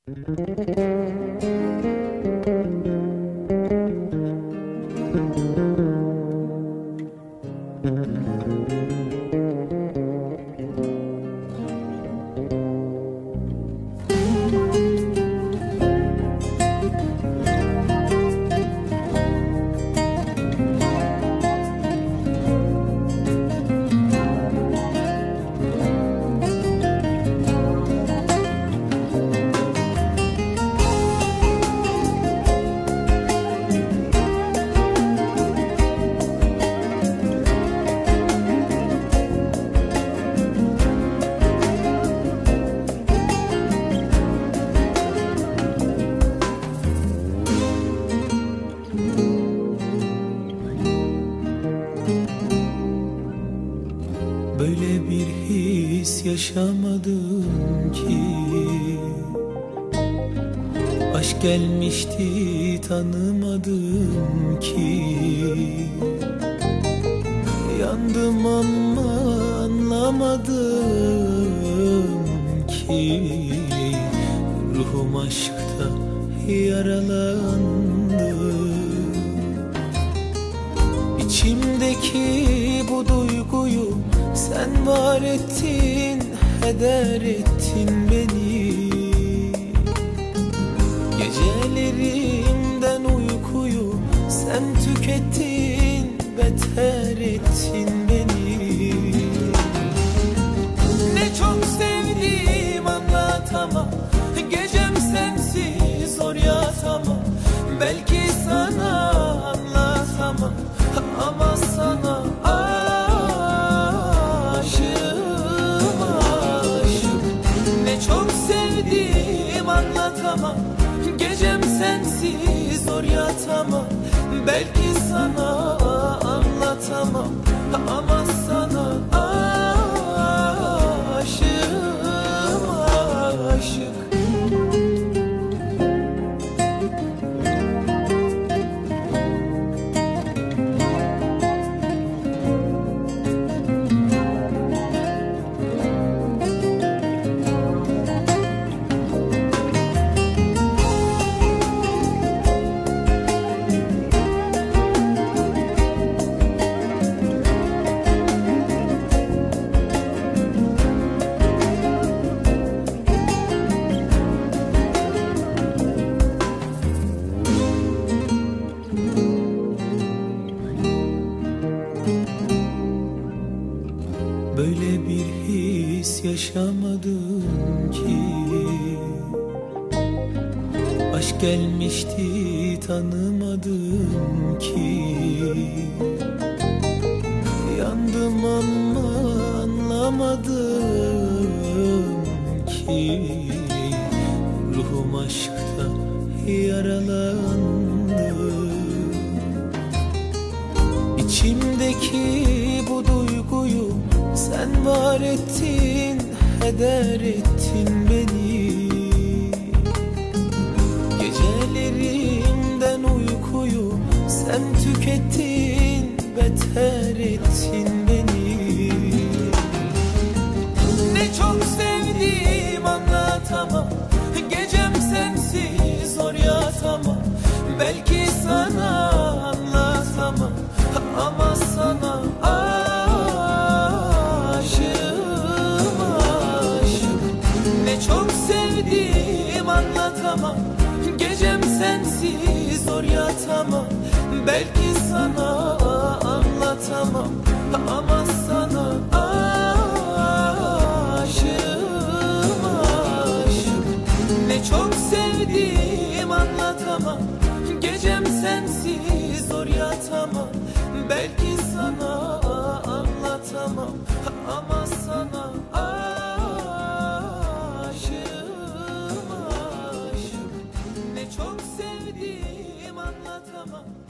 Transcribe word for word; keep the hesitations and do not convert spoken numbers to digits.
Böyle bir his yaşamadım ki, aşk gelmişti tanımadım ki. Yandım ama anlamadım ki, ruhum aşkta yaralandı. İçimdeki bu duyguyu sen var ettin, heder ettin beni. Gecelerimden uykuyu sen tükettin, beter ettin beni. Ne çok sevdim anlatamam, gecem sensiz zor yatamam. Belki sana anlatamam ama sana aşığım, aşık. Ne çok sevdim anlatamam, gecem sensiz zor yatamam. Belki sana anlatamam ama sana aşığım, aşık. Böyle bir his yaşamadım ki, aşk gelmişti tanımadım ki. Yandım ama anlamadım ki, ruhum aşkta yaralandı. İçimdeki bu duyguyu sen var ettin, heder ettin beni. Gecelerimden uykuyu sen tükettin, beter ettin beni. Ne çok sevdim anlatamam, gecem sensiz zor yatamam. Belki sana anlatamam ama sana aşığım, aşık. Ne çok sevdim anlatamam, gecem sensiz zor yatamam. Belki sana anlatamam ama sana aşığım, aşık. Ne çok sevdim anlatamam, gecem sensiz zor yatamam. Belki sana anlatamam ama sana aşığım, aşık. Ne çok sevdim anlatamam.